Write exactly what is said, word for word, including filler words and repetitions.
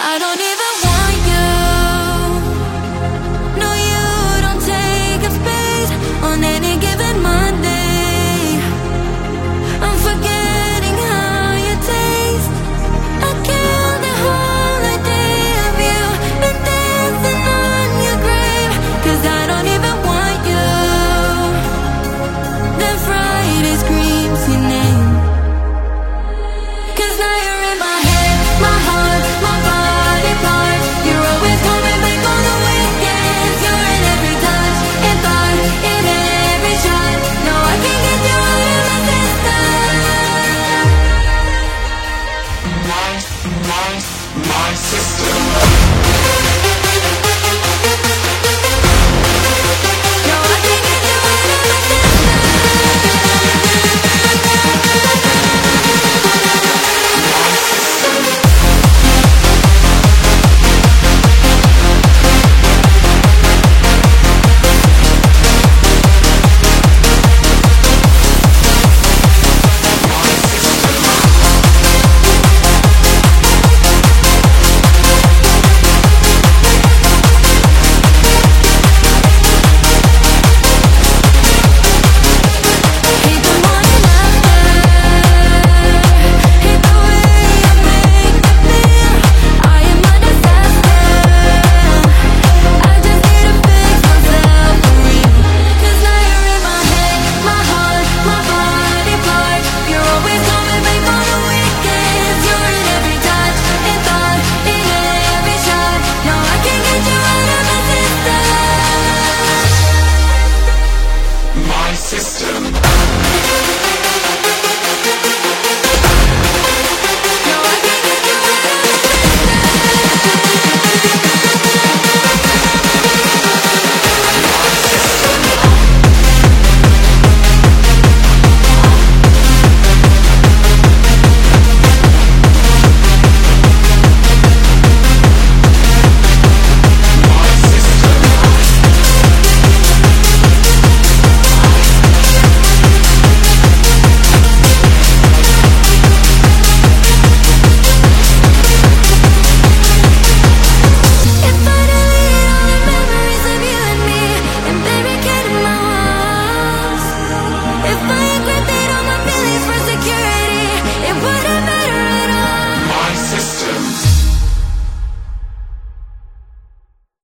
I don't even want you. No, you don't take up space on any given Monday. I'm forgetting how you taste. I killed the whole idea of you. Been dancing on your grave, 'cause I don't even want you. Then Friday screams your name. 'Cause now you're in my head, my heart, my body part. You're always coming back on the weekends. You're in every touch, in thought, in every shot. No, I can't get you out of my system. My, my, my system.